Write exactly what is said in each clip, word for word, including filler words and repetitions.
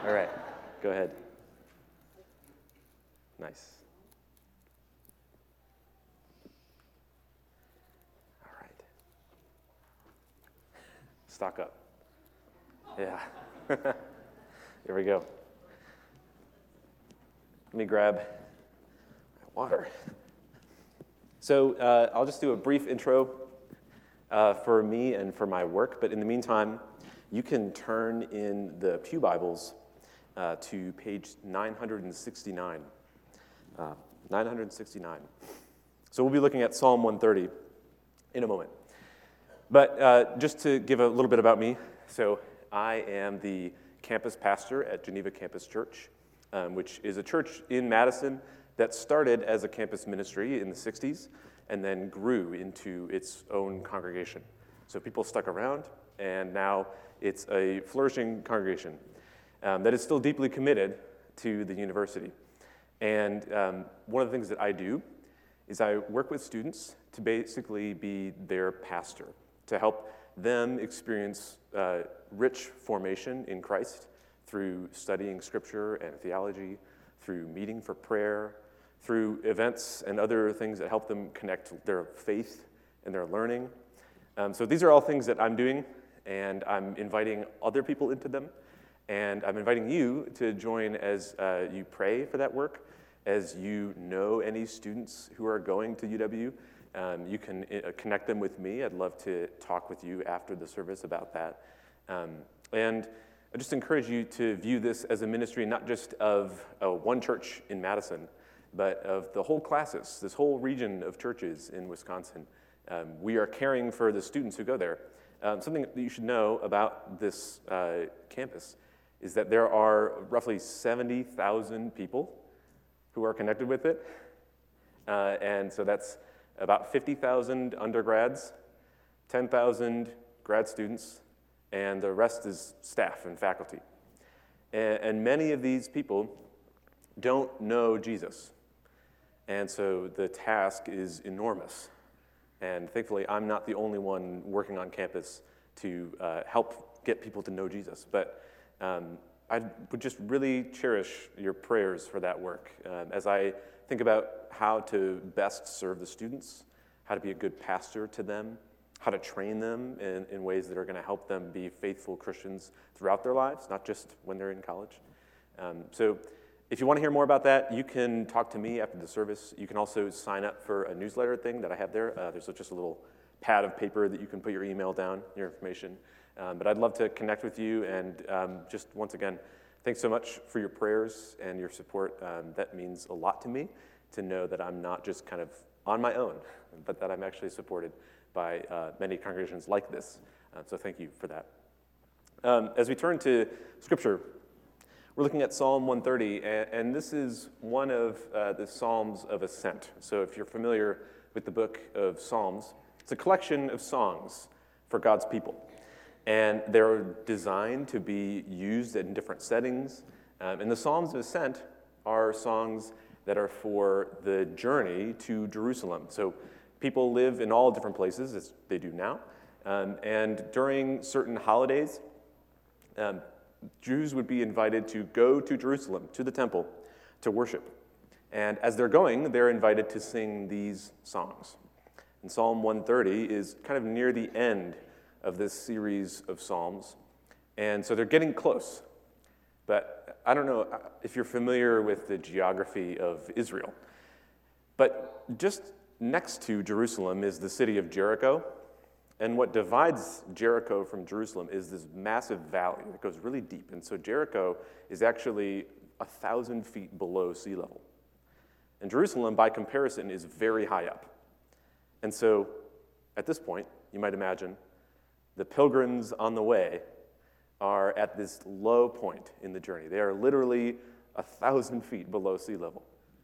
All right, go ahead. Nice. All right. Stock up. Yeah. Here we go. Let me grab my water. So uh, I'll just do a brief intro uh, for me and for my work, but in the meantime, you can turn in the Pew Bibles uh, to page nine sixty-nine. Uh, nine sixty-nine. So we'll be looking at Psalm one thirty in a moment. But uh, just to give a little bit about me, so I am the campus pastor at Geneva Campus Church, um, which is a church in Madison that started as a campus ministry in the sixties and then grew into its own congregation. So people stuck around, and now it's a flourishing congregation um, that is still deeply committed to the university. And um, one of the things that I do is I work with students to basically be their pastor, to help them experience uh, rich formation in Christ through studying scripture and theology, through meeting for prayer, through events and other things that help them connect their faith and their learning. Um, so these are all things that I'm doing, and I'm inviting other people into them. And I'm inviting you to join as uh, you pray for that work, as you know any students who are going to U W. Um, you can uh, connect them with me. I'd love to talk with you after the service about that. Um, and I just encourage you to view this as a ministry not just of uh, one church in Madison, but of the whole classis, this whole region of churches in Wisconsin. Um, we are caring for the students who go there. Um, something that you should know about this uh, campus is that there are roughly seventy thousand people who are connected with it. Uh, and so that's about fifty thousand undergrads, ten thousand grad students, and the rest is staff and faculty. And, and many of these people don't know Jesus. And so the task is enormous. And thankfully, I'm not the only one working on campus to uh, help get people to know Jesus. But um, I would just really cherish your prayers for that work um, as I think about how to best serve the students, how to be a good pastor to them, how to train them in, in ways that are going to help them be faithful Christians throughout their lives, not just when they're in college. Um, so if you want to hear more about that, you can talk to me after the service. You can also sign up for a newsletter thing that I have there. Uh, there's just a little pad of paper that you can put your email down, your information. Um, but I'd love to connect with you, and um, just once again, thanks so much for your prayers and your support. Um, that means a lot to me to know that I'm not just kind of on my own, but that I'm actually supported by uh, many congregations like this. Uh, so thank you for that. Um, as we turn to Scripture, we're looking at Psalm one thirty, and, and this is one of uh, the Psalms of Ascent. So if you're familiar with the book of Psalms, it's a collection of songs for God's people. And they're designed to be used in different settings. Um, and the Psalms of Ascent are songs that are for the journey to Jerusalem. So people live in all different places, as they do now. Um, and during certain holidays, um, Jews would be invited to go to Jerusalem, to the temple, to worship. And as they're going, they're invited to sing these songs. And Psalm one thirty is kind of near the end of this series of Psalms. And so they're getting close. But I don't know if you're familiar with the geography of Israel. But just next to Jerusalem is the city of Jericho. And what divides Jericho from Jerusalem is this massive valley that goes really deep. And so Jericho is actually a thousand feet below sea level. And Jerusalem, by comparison, is very high up. And so at this point, you might imagine, the pilgrims on the way are at this low point in the journey. They are literally a thousand feet below sea level.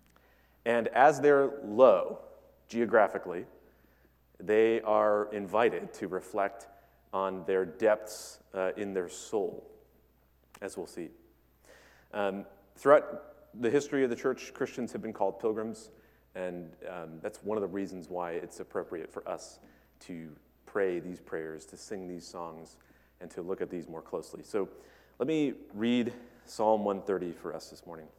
And as they're low, geographically, they are invited to reflect on their depths uh, in their soul, as we'll see. Um, throughout the history of the church, Christians have been called pilgrims, and um, that's one of the reasons why it's appropriate for us to pray these prayers, to sing these songs, and to look at these more closely. So let me read Psalm one thirty for us this morning.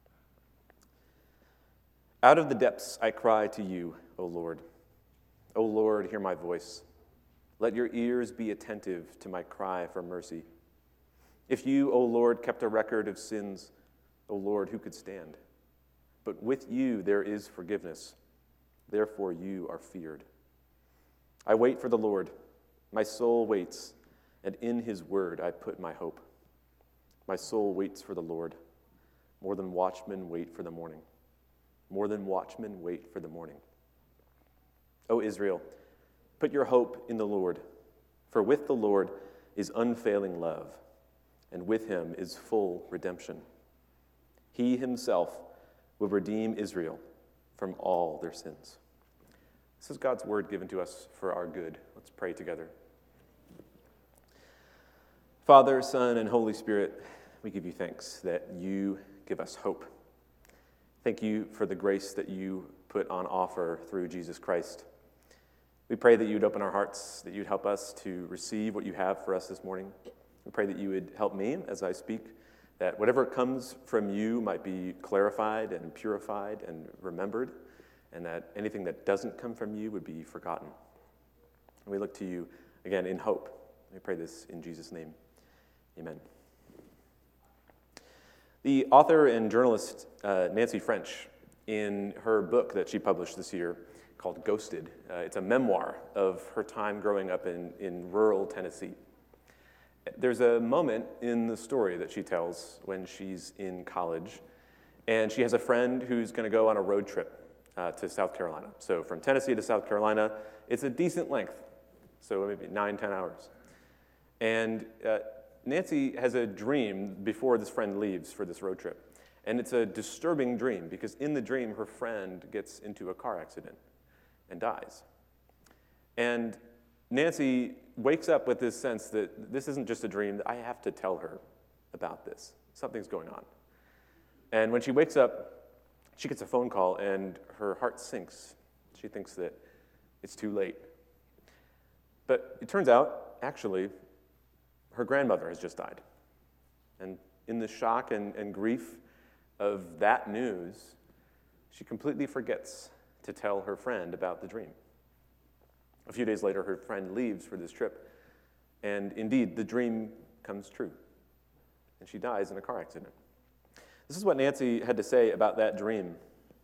Out of the depths I cry to you, O Lord. O Lord, hear my voice. Let your ears be attentive to my cry for mercy. If you, O Lord, kept a record of sins, O Lord, who could stand? But with you there is forgiveness. Therefore you are feared. I wait for the Lord. My soul waits, and in his word I put my hope. My soul waits for the Lord, more than watchmen wait for the morning. More than watchmen wait for the morning. O Israel, put your hope in the Lord, for with the Lord is unfailing love, and with him is full redemption. He himself will redeem Israel from all their sins. This is God's word given to us for our good. Let's pray together. Father, Son, and Holy Spirit, we give you thanks that you give us hope. Thank you for the grace that you put on offer through Jesus Christ. We pray that you'd open our hearts, that you'd help us to receive what you have for us this morning. We pray that you would help me as I speak, that whatever comes from you might be clarified and purified and remembered, and that anything that doesn't come from you would be forgotten. And we look to you, again, in hope. We pray this in Jesus' name. Amen. The author and journalist uh, Nancy French, in her book that she published this year called Ghosted, uh, it's a memoir of her time growing up in, in rural Tennessee. There's a moment in the story that she tells when she's in college, and she has a friend who's going to go on a road trip uh, to South Carolina. So from Tennessee to South Carolina, it's a decent length, so maybe nine, ten hours. And uh, Nancy has a dream before this friend leaves for this road trip. And it's a disturbing dream because in the dream, her friend gets into a car accident and dies. And Nancy wakes up with this sense that this isn't just a dream, that I have to tell her about this. Something's going on. And when she wakes up, she gets a phone call and her heart sinks. She thinks that it's too late. But it turns out, actually, her grandmother has just died. And in the shock and, and grief of that news, she completely forgets to tell her friend about the dream. A few days later, her friend leaves for this trip, and indeed, the dream comes true, and she dies in a car accident. This is what Nancy had to say about that dream.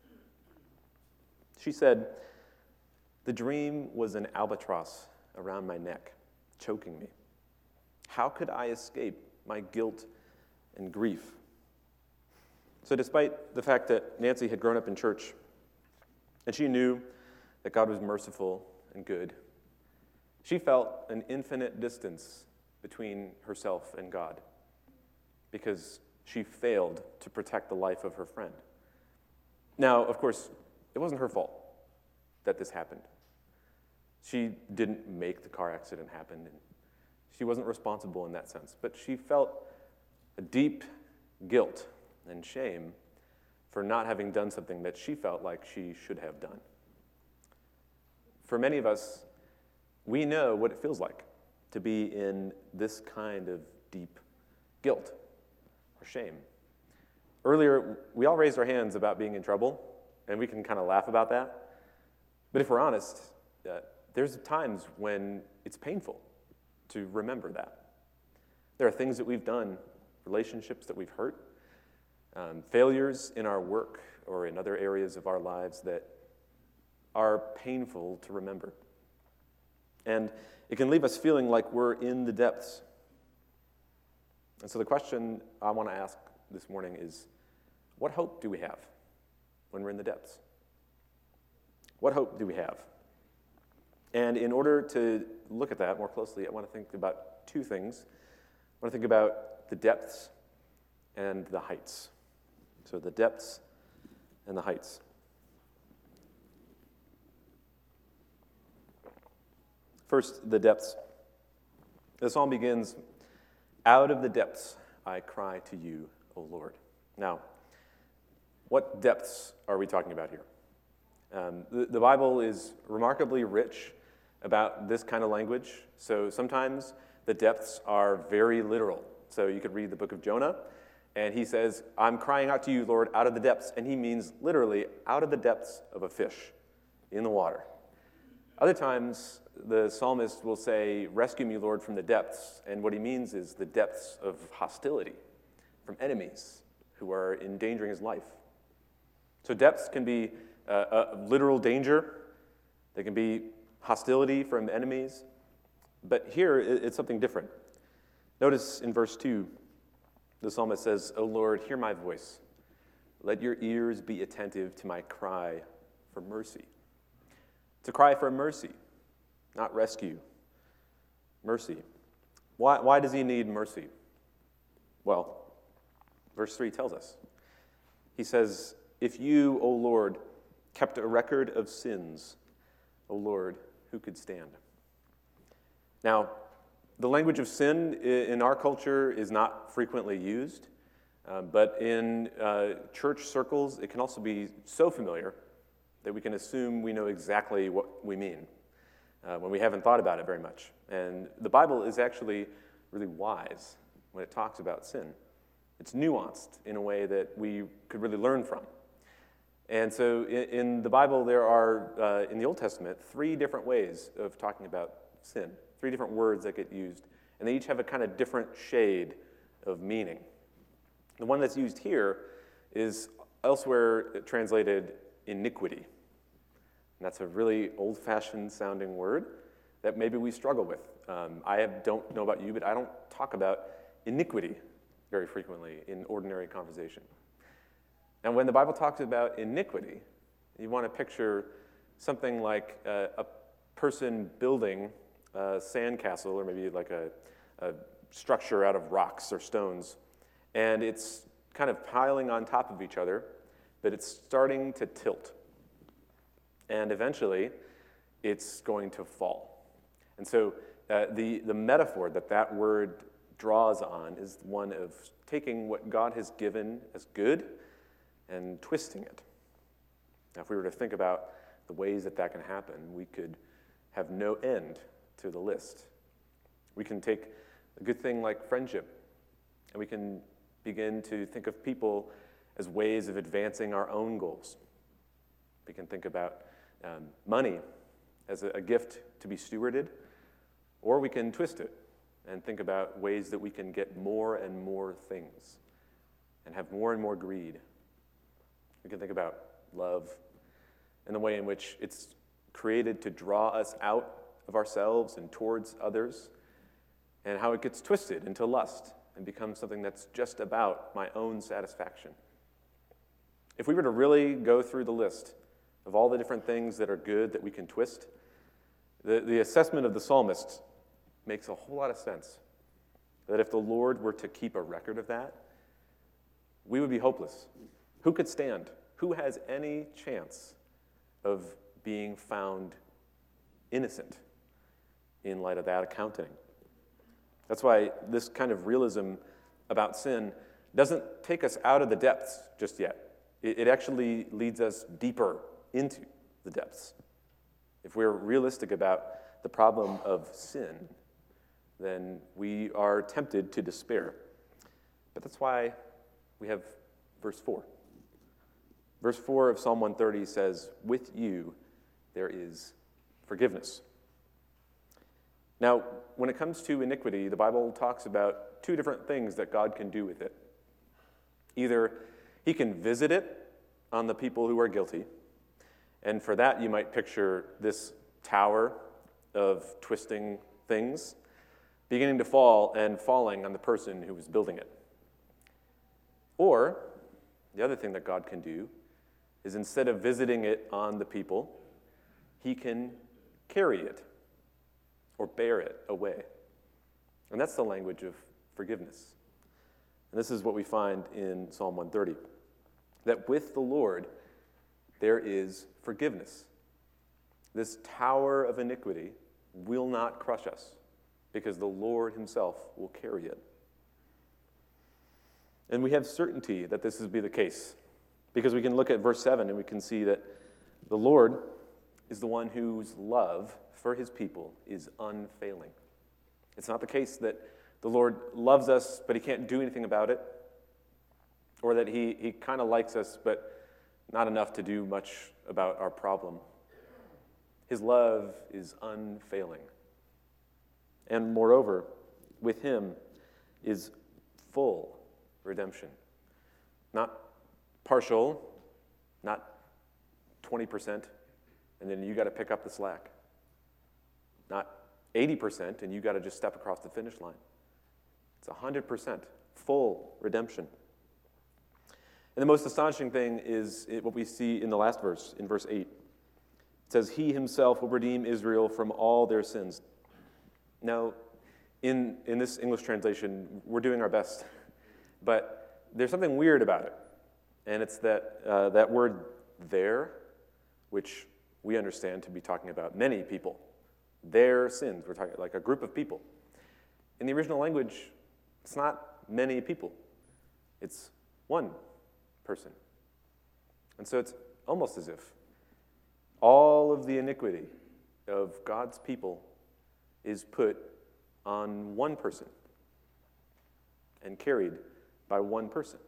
She said, "The dream was an albatross around my neck, choking me. How could I escape my guilt and grief?" So despite the fact that Nancy had grown up in church, and she knew that God was merciful and good, she felt an infinite distance between herself and God because she failed to protect the life of her friend. Now, of course, it wasn't her fault that this happened. She didn't make the car accident happen, and she wasn't responsible in that sense, but she felt a deep guilt and shame for not having done something that she felt like she should have done. For many of us, we know what it feels like to be in this kind of deep guilt or shame. Earlier, we all raised our hands about being in trouble, and we can kind of laugh about that. But if we're honest, uh, there's times when it's painful to remember that. There are things that we've done, relationships that we've hurt, um, failures in our work or in other areas of our lives that are painful to remember. And it can leave us feeling like we're in the depths. And so the question I want to ask this morning is, what hope do we have when we're in the depths? What hope do we have? And in order to look at that more closely, I want to think about two things. I want to think about the depths and the heights. So the depths and the heights. First, the depths. The psalm begins, "Out of the depths I cry to you, O Lord." Now, what depths are we talking about here? Um, the, the Bible is remarkably rich about this kind of language. So sometimes the depths are very literal. So you could read the book of Jonah, And he says, I'm crying out to you, Lord, out of the depths. And he means literally out of the depths of a fish in the water. Other times, the psalmist will say, rescue me, Lord, from the depths. And what he means is the depths of hostility from enemies who are endangering his life. So depths can be uh, a literal danger. They can be hostility from enemies. But here, it's something different. Notice in verse two, the psalmist says, O Lord, hear my voice. Let your ears be attentive to my cry for mercy. It's a cry for mercy, not rescue. Mercy. Why, why does he need mercy? Well, verse three tells us. He says, if you, O Lord, kept a record of sins, O Lord, who could stand? Now, the language of sin in our culture is not frequently used, uh, but in uh, church circles, it can also be so familiar that we can assume we know exactly what we mean uh, when we haven't thought about it very much. And the Bible is actually really wise when it talks about sin. It's nuanced in a way that we could really learn from. And so in, in the Bible, there are, uh, in the Old Testament, three different ways of talking about sin. Three different words that get used, and they each have a kind of different shade of meaning. The one that's used here is elsewhere translated iniquity. And that's a really old-fashioned sounding word that maybe we struggle with. Um, I have, don't know about you, but I don't talk about iniquity very frequently in ordinary conversation. And when the Bible talks about iniquity, you want to picture something like uh, a person building a sandcastle, or maybe like a, a structure out of rocks or stones, and it's kind of piling on top of each other, but it's starting to tilt. And eventually, it's going to fall. And so uh, the, the metaphor that that word draws on is one of taking what God has given as good and twisting it. Now, if we were to think about the ways that that can happen, we could have no end to the list. We can take a good thing like friendship, and we can begin to think of people as ways of advancing our own goals. We can think about um, money as a, a gift to be stewarded, or we can twist it and think about ways that we can get more and more things and have more and more greed. We can think about love and the way in which it's created to draw us out of ourselves and towards others, and how it gets twisted into lust and becomes something that's just about my own satisfaction. If we were to really go through the list of all the different things that are good that we can twist, the, the assessment of the psalmist makes a whole lot of sense. That if the Lord were to keep a record of that, we would be hopeless. Who could stand? Who has any chance of being found innocent in light of that accounting? That's why this kind of realism about sin doesn't take us out of the depths just yet. It, it actually leads us deeper into the depths. If we're realistic about the problem of sin, then we are tempted to despair. But that's why we have verse four. Verse four of Psalm one thirty says, with you there is forgiveness. Now, when it comes to iniquity, the Bible talks about two different things that God can do with it. Either he can visit it on the people who are guilty, and for that you might picture this tower of twisting things beginning to fall and falling on the person who was building it. Or, the other thing that God can do is instead of visiting it on the people, he can carry it or bear it away. And that's the language of forgiveness. And this is what we find in Psalm one thirty, that with the Lord there is forgiveness. This tower of iniquity will not crush us because the Lord himself will carry it. And we have certainty that this will be the case because we can look at verse seven and we can see that the Lord is the one whose love for his people is unfailing. It's not the case that the Lord loves us, but he can't do anything about it. or that he, he kind of likes us, but not enough to do much about our problem. His love is unfailing. And moreover, with him is full redemption. Not partial, not twenty percent, and then you got to pick up the slack. Not eighty percent, and you got to just step across the finish line. It's one hundred percent full redemption. And the most astonishing thing is what we see in the last verse, in verse eight. It says, he himself will redeem Israel from all their sins. Now, in, in this English translation, we're doing our best, but there's something weird about it. And it's that uh, that word there, which we understand to be talking about many people, their sins. We're talking like a group of people. In the original language, it's not many people. It's one person. And so it's almost as if all of the iniquity of God's people is put on one person and carried by one person.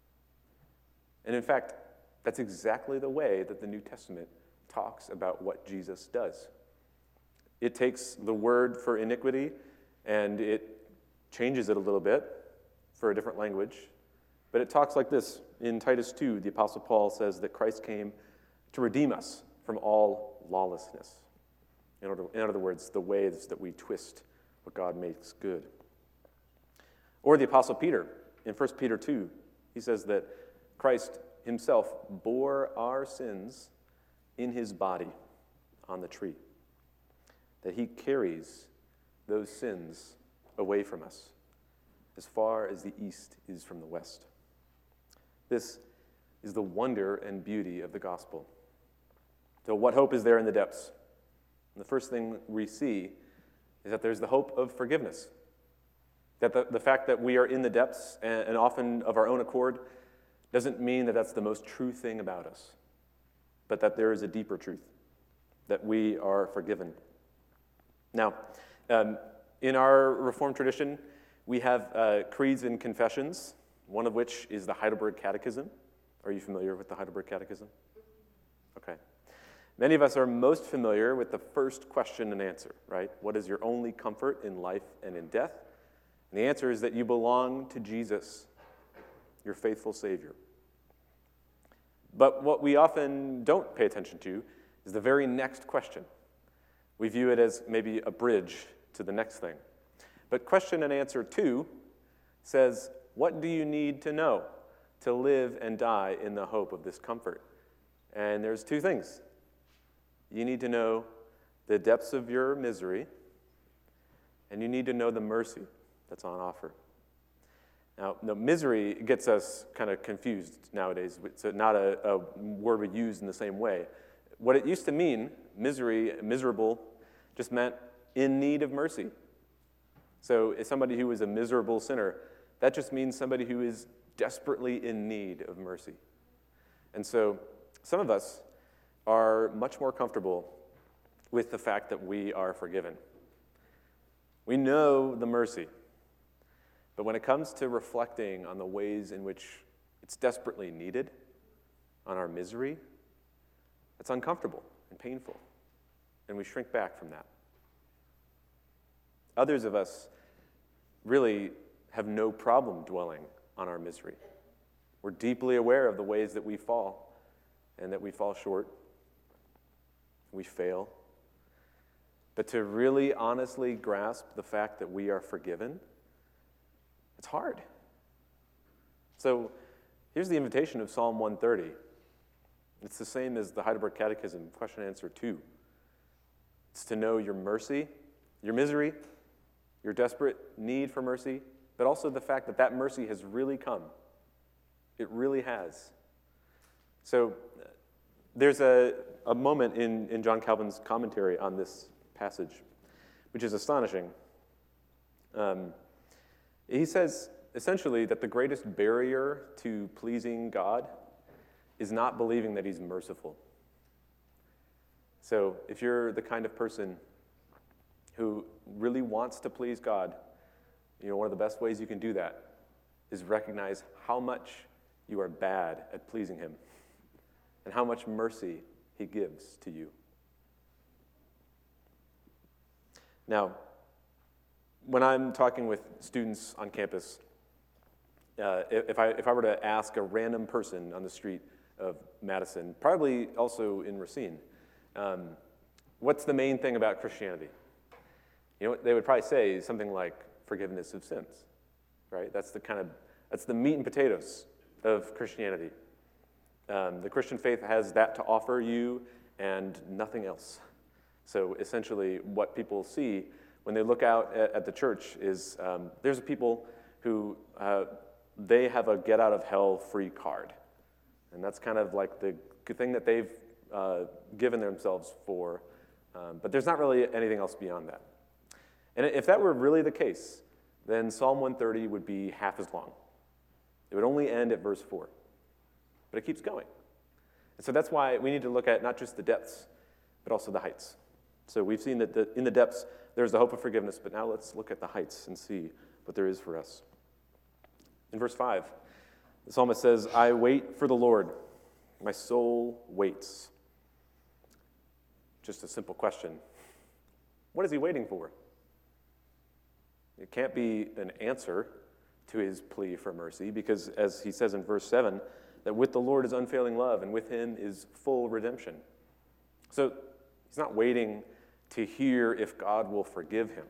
And in fact, that's exactly the way that the New Testament talks about what Jesus does. It takes the word for iniquity and it changes it a little bit for a different language. But it talks like this. In Titus two, the Apostle Paul says that Christ came to redeem us from all lawlessness. In other, in other words, the ways that we twist what God makes good. Or the Apostle Peter, in First Peter two, he says that Christ himself bore our sins in his body on the tree. That he carries those sins away from us as far as the east is from the west. This is the wonder and beauty of the gospel. So what hope is there in the depths? And the first thing we see is that there's the hope of forgiveness. That the, the fact that we are in the depths, and, and often of our own accord, doesn't mean that that's the most true thing about us, but that there is a deeper truth, that we are forgiven. Now, um, in our Reformed tradition, we have uh, creeds and confessions, one of which is the Heidelberg Catechism. Are you familiar with the Heidelberg Catechism? Okay. Many of us are most familiar with the first question and answer, right? What is your only comfort in life and in death? And the answer is that you belong to Jesus, your faithful Savior. But what we often don't pay attention to is the very next question. We view it as maybe a bridge to the next thing. But question and answer two says, what do you need to know to live and die in the hope of this comfort? And there's two things. You need to know the depths of your misery, and you need to know the mercy that's on offer. Now, no, misery gets us kind of confused nowadays. It's not a, a word we use in the same way. What it used to mean, misery, miserable, just meant in need of mercy. So if somebody who is a miserable sinner, that just means somebody who is desperately in need of mercy. And so some of us are much more comfortable with the fact that we are forgiven. We know the mercy. But when it comes to reflecting on the ways in which it's desperately needed, on our misery, it's uncomfortable and painful, and we shrink back from that. Others of us really have no problem dwelling on our misery. We're deeply aware of the ways that we fall and that we fall short, we fail. But to really honestly grasp the fact that we are forgiven, it's hard. So here's the invitation of Psalm one thirty. It's the same as the Heidelberg Catechism, question and answer two. It's to know your mercy, your misery, your desperate need for mercy, but also the fact that that mercy has really come. It really has. So there's a, a moment in, in John Calvin's commentary on this passage, which is astonishing. Um, he says, essentially, that the greatest barrier to pleasing God is not believing that he's merciful. So if you're the kind of person who really wants to please God, you know, one of the best ways you can do that is recognize how much you are bad at pleasing him, and how much mercy he gives to you. Now, when I'm talking with students on campus, uh, if I if I were to ask a random person on the street of Madison, probably also in Racine, um, what's the main thing about Christianity? You know what they would probably say? Something like forgiveness of sins, right? That's the kind of that's the meat and potatoes of Christianity. Um, the Christian faith has that to offer you and nothing else. So essentially, what people see when they look out at, at the church is um, there's people who uh, they have a get out of hell free card, and that's kind of like the good thing that they've uh, given themselves for. Um, but there's not really anything else beyond that. And if that were really the case, then Psalm one thirty would be half as long. It would only end at verse four. But it keeps going. And so that's why we need to look at not just the depths, but also the heights. So we've seen that the, in the depths, there's the hope of forgiveness, but now let's look at the heights and see what there is for us. In verse five, the psalmist says, I wait for the Lord. My soul waits. Just a simple question. What is he waiting for? It can't be an answer to his plea for mercy, because as he says in verse seven, that with the Lord is unfailing love, and with him is full redemption. So he's not waiting to hear if God will forgive him.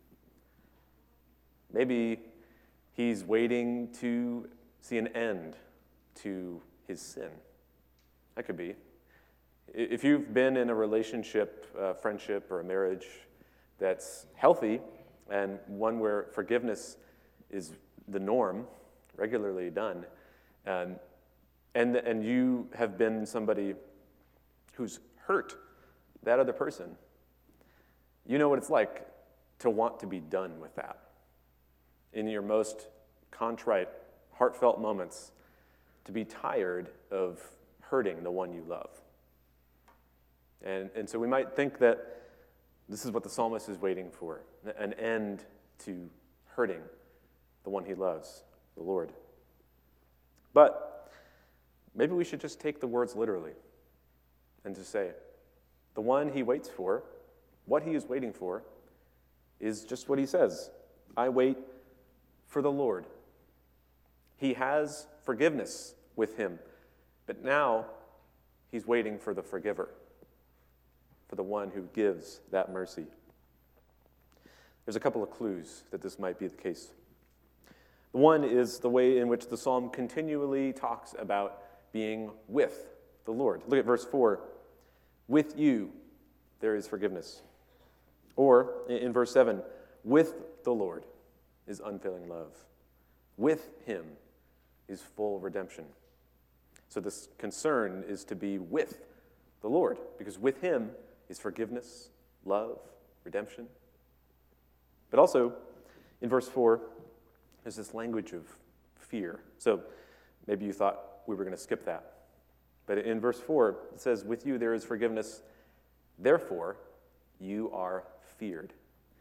Maybe he's waiting to see an end to his sin. That could be. If you've been in a relationship, a friendship, or a marriage that's healthy, and one where forgiveness is the norm, regularly done, um, and, and you have been somebody who's hurt that other person, you know what it's like to want to be done with that. In your most contrite, heartfelt moments, to be tired of hurting the one you love. And, and so we might think that this is what the psalmist is waiting for, an end to hurting the one he loves, the Lord. But maybe we should just take the words literally and just say, the one he waits for, what he is waiting for, is just what he says. I wait for the Lord. He has forgiveness with him, but now he's waiting for the forgiver, for the one who gives that mercy. There's a couple of clues that this might be the case. The one is the way in which the psalm continually talks about being with the Lord. Look at verse four. With you there is forgiveness. Or in verse seven, with the Lord is unfailing love. With him is full redemption. So this concern is to be with the Lord, because with him is forgiveness, love, redemption. But also, in verse four, there's this language of fear. So maybe you thought we were going to skip that. But in verse four, it says, with you there is forgiveness, therefore you are feared.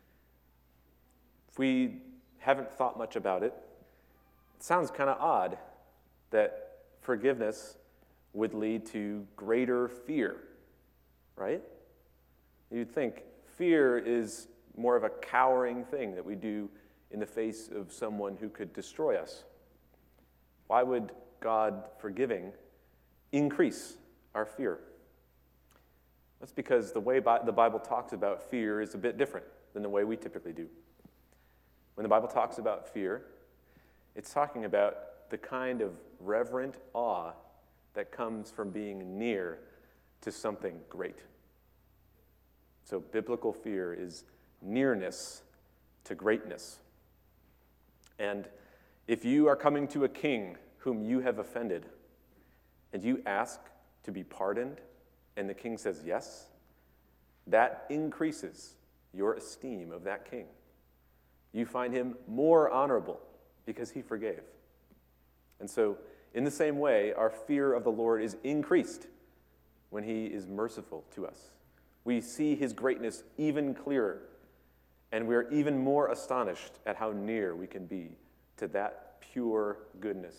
If we haven't thought much about it, it sounds kind of odd that forgiveness would lead to greater fear, right? You'd think fear is more of a cowering thing that we do in the face of someone who could destroy us. Why would God forgiving increase our fear? That's because the way the Bible talks about fear is a bit different than the way we typically do. When the Bible talks about fear, it's talking about the kind of reverent awe that comes from being near to something great. So biblical fear is nearness to greatness. And if you are coming to a king whom you have offended, and you ask to be pardoned, and the king says yes, that increases your esteem of that king. You find him more honorable because he forgave. And so, in the same way, our fear of the Lord is increased when he is merciful to us. We see his greatness even clearer, and we are even more astonished at how near we can be to that pure goodness,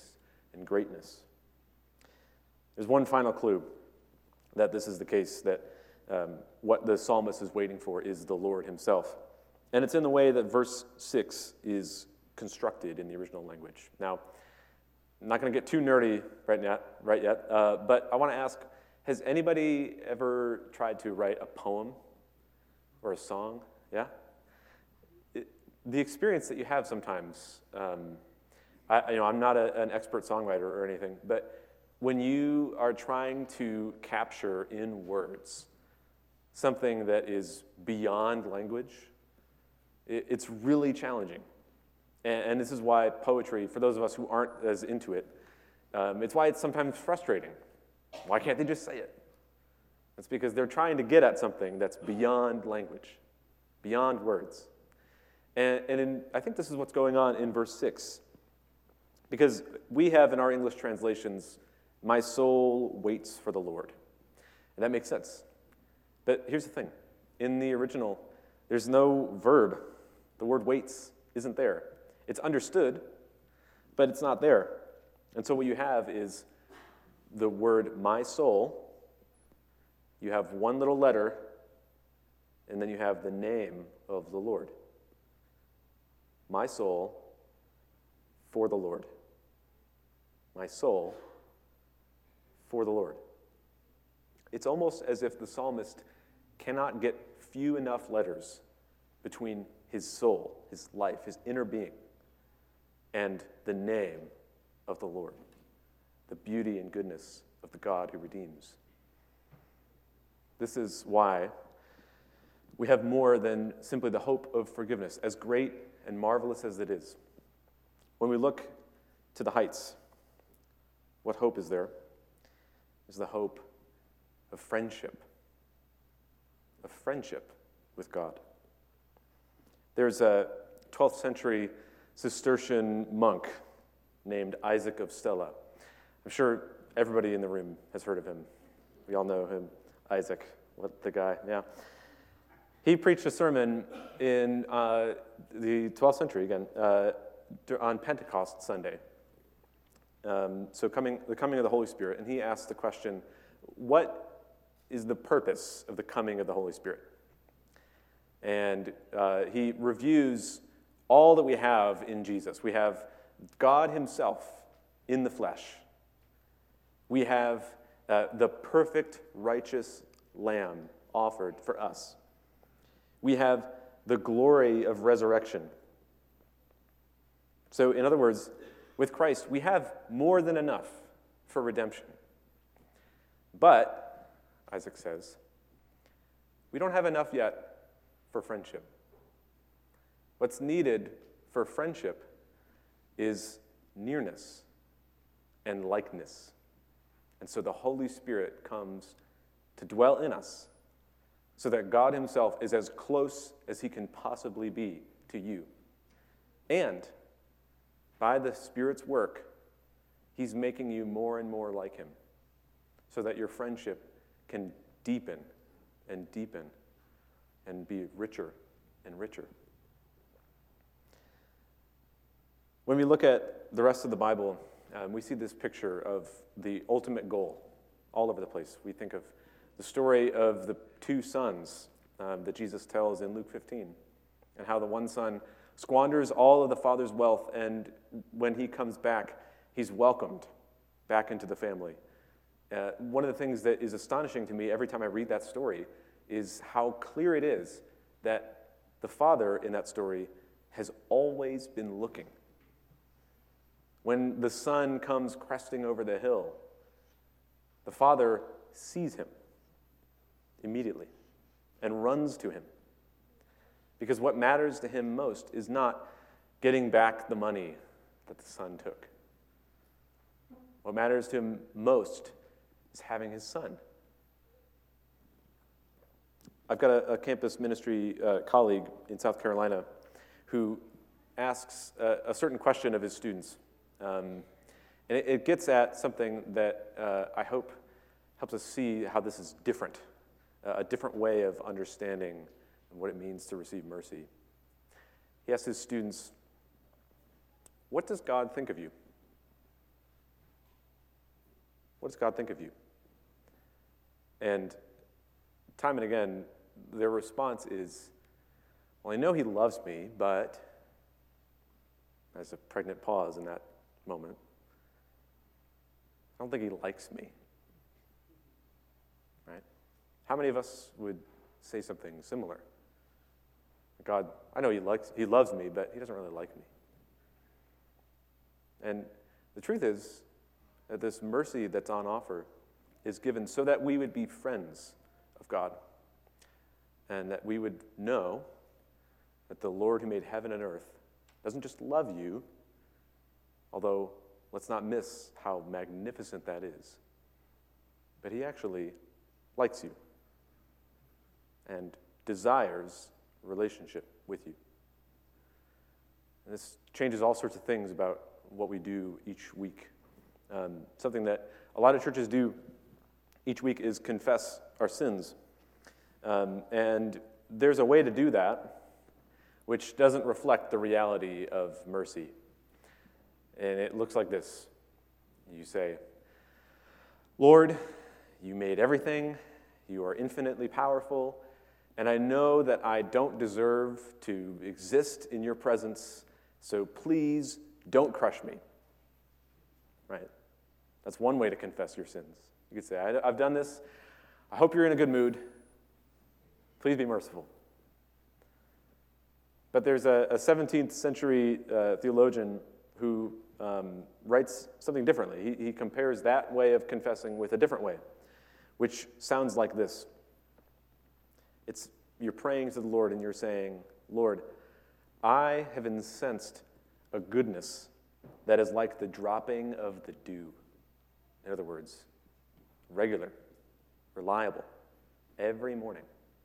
and greatness. There's one final clue that this is the case, that um, what the psalmist is waiting for is the Lord himself. And it's in the way that verse six is constructed in the original language. Now, I'm not going to get too nerdy right yet, right yet uh, but I want to ask, has anybody ever tried to write a poem or a song? Yeah? It, the experience that you have sometimes, um, I, you know, I'm not a, an expert songwriter or anything, but when you are trying to capture in words something that is beyond language, it, it's really challenging. And, and this is why poetry, for those of us who aren't as into it, um, it's why it's sometimes frustrating. Why can't they just say it? It's because they're trying to get at something that's beyond language, beyond words. And, and in, I think this is what's going on in verse six. Because we have in our English translations, my soul waits for the Lord. And that makes sense. But here's the thing. In the original, there's no verb. The word waits isn't there. It's understood, but it's not there. And so what you have is the word my soul. You have one little letter, and then you have the name of the Lord. My soul for the Lord. My soul for the Lord. It's almost as if the psalmist cannot get few enough letters between his soul, his life, his inner being, and the name of the Lord, the beauty and goodness of the God who redeems. This is why we have more than simply the hope of forgiveness, as great and marvelous as it is. When we look to the heights, what hope is there? Is the hope of friendship, of friendship with God. There's a twelfth century Cistercian monk named Isaac of Stella. I'm sure everybody in the room has heard of him. We all know him, Isaac, what the guy, yeah. He preached a sermon in uh, the twelfth century, again, uh, on Pentecost Sunday. Um, so coming, the coming of the Holy Spirit, and he asked the question, what is the purpose of the coming of the Holy Spirit? And uh, he reviews all that we have in Jesus. We have God himself in the flesh. We have uh, the perfect, righteous Lamb offered for us. We have the glory of resurrection. So, in other words, with Christ, we have more than enough for redemption. But, Isaac says, we don't have enough yet for friendship. What's needed for friendship is nearness and likeness. And so the Holy Spirit comes to dwell in us so that God himself is as close as he can possibly be to you. And by the Spirit's work, he's making you more and more like him so that your friendship can deepen and deepen and be richer and richer. When we look at the rest of the Bible, um, we see this picture of the ultimate goal all over the place. We think of the story of the two sons um, that Jesus tells in Luke fifteen, and how the one son squanders all of the father's wealth, and when he comes back, he's welcomed back into the family. Uh, one of the things that is astonishing to me every time I read that story is how clear it is that the father in that story has always been looking. When the son comes cresting over the hill, the father sees him immediately and runs to him. Because what matters to him most is not getting back the money that the son took. What matters to him most is having his son. I've got a, a campus ministry uh, colleague in South Carolina who asks a, a certain question of his students. Um, and it, it gets at something that uh, I hope helps us see how this is different, uh, a different way of understanding what it means to receive mercy. He asks his students, what does God think of you? What does God think of you? And time and again, their response is, well, I know he loves me, but there's a pregnant pause in that moment. I don't think he likes me. Right? How many of us would say something similar? God, I know he likes, he loves me, but he doesn't really like me. And the truth is that this mercy that's on offer is given so that we would be friends of God, and that we would know that the Lord who made heaven and earth doesn't just love you, although let's not miss how magnificent that is, but he actually likes you and desires relationship with you. And this changes all sorts of things about what we do each week. Um, something that a lot of churches do each week is confess our sins. Um, and there's a way to do that which doesn't reflect the reality of mercy. And it looks like this. You say, Lord, you made everything. You are infinitely powerful. And I know that I don't deserve to exist in your presence, so please don't crush me. Right? That's one way to confess your sins. You could say, I, I've done this. I hope you're in a good mood. Please be merciful. But there's a, a seventeenth century uh, theologian who um, writes something differently. He, he compares that way of confessing with a different way, which sounds like this. It's you're praying to the Lord and you're saying, Lord, I have incensed a goodness that is like the dropping of the dew. In other words, regular, reliable, every morning.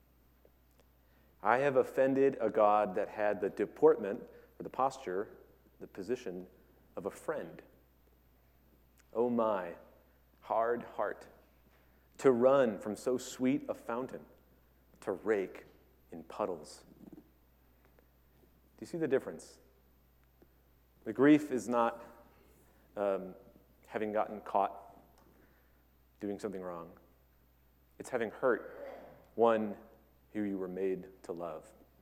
I have offended a God that had the deportment, or the posture, the position of a friend. Oh my, hard heart, to run from so sweet a fountain, to rake in puddles. Do you see the difference? The grief is not um, having gotten caught doing something wrong. It's having hurt one who you were made to love.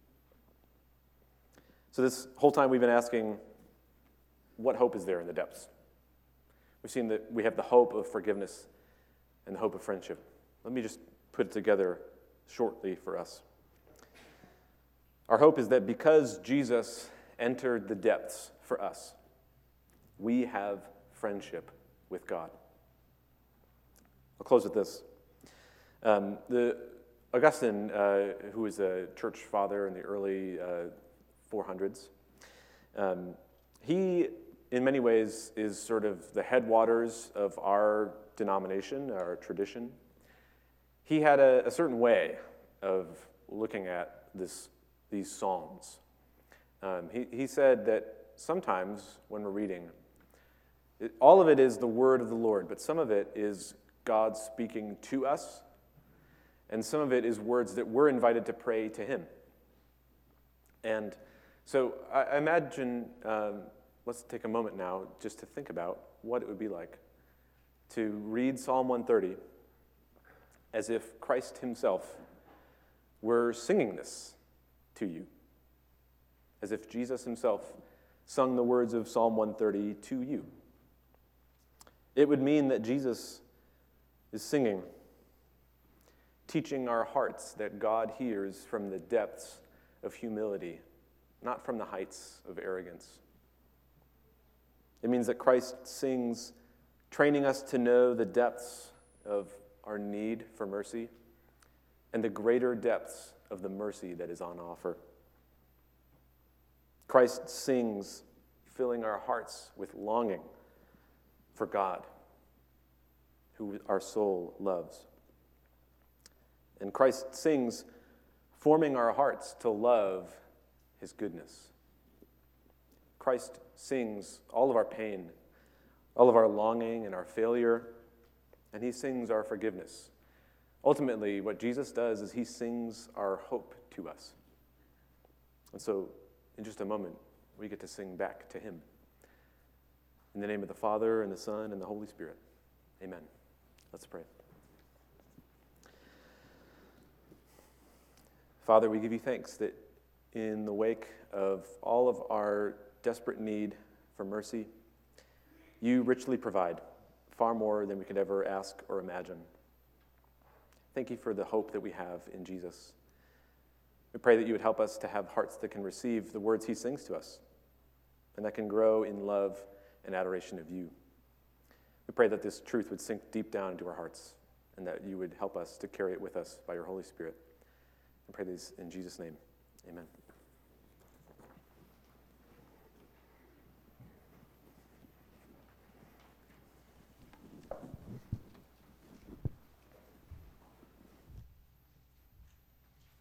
So this whole time we've been asking, what hope is there in the depths? We've seen that we have the hope of forgiveness and the hope of friendship. Let me just put it together shortly for us. Our hope is that because Jesus entered the depths for us, we have friendship with God. I'll close with this. Um, the Augustine, uh, who was a church father in the early uh, four hundreds, um, he, in many ways, is sort of the headwaters of our denomination, our tradition. He had a, a certain way of looking at this, these psalms. Um, he, he said that sometimes when we're reading, it, all of it is the word of the Lord, but some of it is God speaking to us, and some of it is words that we're invited to pray to him. And so I, I imagine, um, let's take a moment now just to think about what it would be like to read Psalm one thirty as if Christ himself were singing this to you, as if Jesus himself sung the words of Psalm one thirty to you. It would mean that Jesus is singing, teaching our hearts that God hears from the depths of humility, not from the heights of arrogance. It means that Christ sings, training us to know the depths of our need for mercy and the greater depths of the mercy that is on offer. Christ sings, filling our hearts with longing for God, who our soul loves. And Christ sings, forming our hearts to love his goodness. Christ sings all of our pain, all of our longing and our failure, and he sings our forgiveness. Ultimately, what Jesus does is he sings our hope to us. And so, in just a moment, we get to sing back to him. In the name of the Father, and the Son, and the Holy Spirit. Amen. Let's pray. Father, we give you thanks that in the wake of all of our desperate need for mercy, you richly provide far more than we could ever ask or imagine. Thank you for the hope that we have in Jesus. We pray that you would help us to have hearts that can receive the words he sings to us and that can grow in love and adoration of you. We pray that this truth would sink deep down into our hearts and that you would help us to carry it with us by your Holy Spirit. I pray this in Jesus' name. Amen.